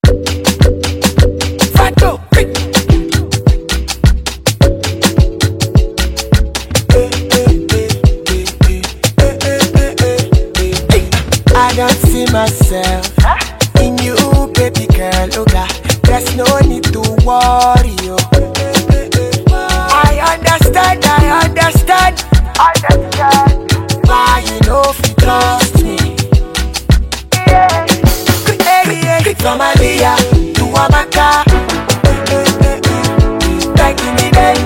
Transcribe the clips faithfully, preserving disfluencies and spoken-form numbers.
Fato. I don't see myself in you, baby girl. Oh God, there's no need to worry. Oh. I understand, I understand, understand why you know if you trust me. Yeah. Hey, hey. From Aliyah to Amaka, back in the day.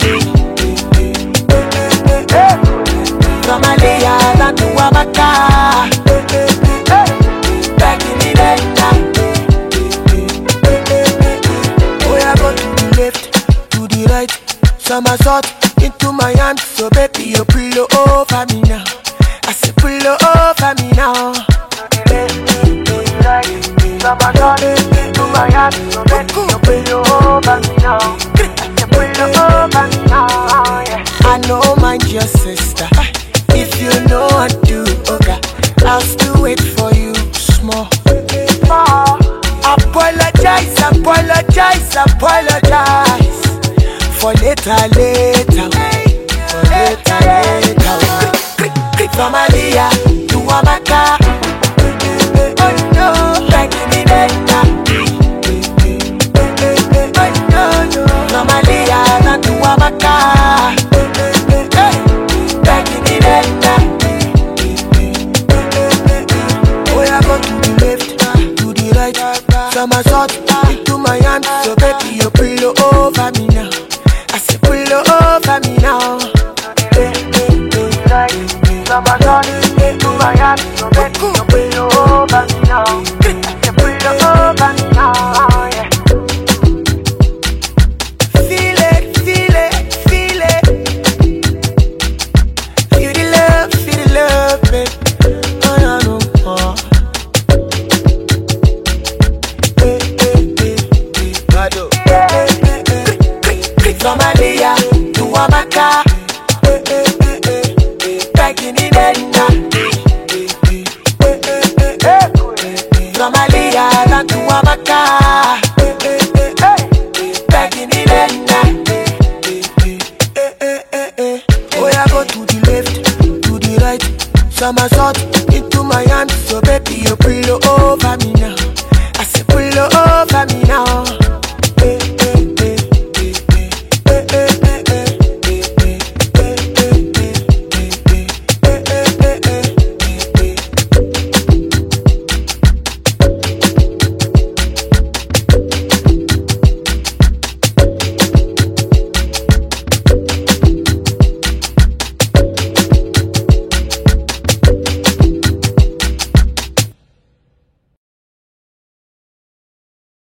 From Aliyah to Amaka. Somersault into my hand, so baby you pull over me now. I say pull over me now. Somersault into my hand, so baby you pull over me now. I say pull over me now. Yeah. I know mind your sister. If you know what to do, okay, I'll still wait for you small. Apologize, apologize, apologize. For later, later, for later, later. From Aliyah to Amaka, oh no, back in the day. Oh no, no. From Aliyah to Amaka, back in the day. Oh, I go to the left, to the right. Somersault into my hand, so baby you pull over me now. I say pull over me now. Somersault into my hand, so baby you pull over me now. I say pull over me now. Yeah. Feel it, feel it, feel it. Feel the love, feel the love, babe. Oh no, no, oh. Hey, hey, hey, hey, Bado. From Aliyah to Amaka, back in the day. From Aliyah to Amaka, back in the day. Oh, I go to the left, to the right. Somersault into my hand, so baby you pull over me.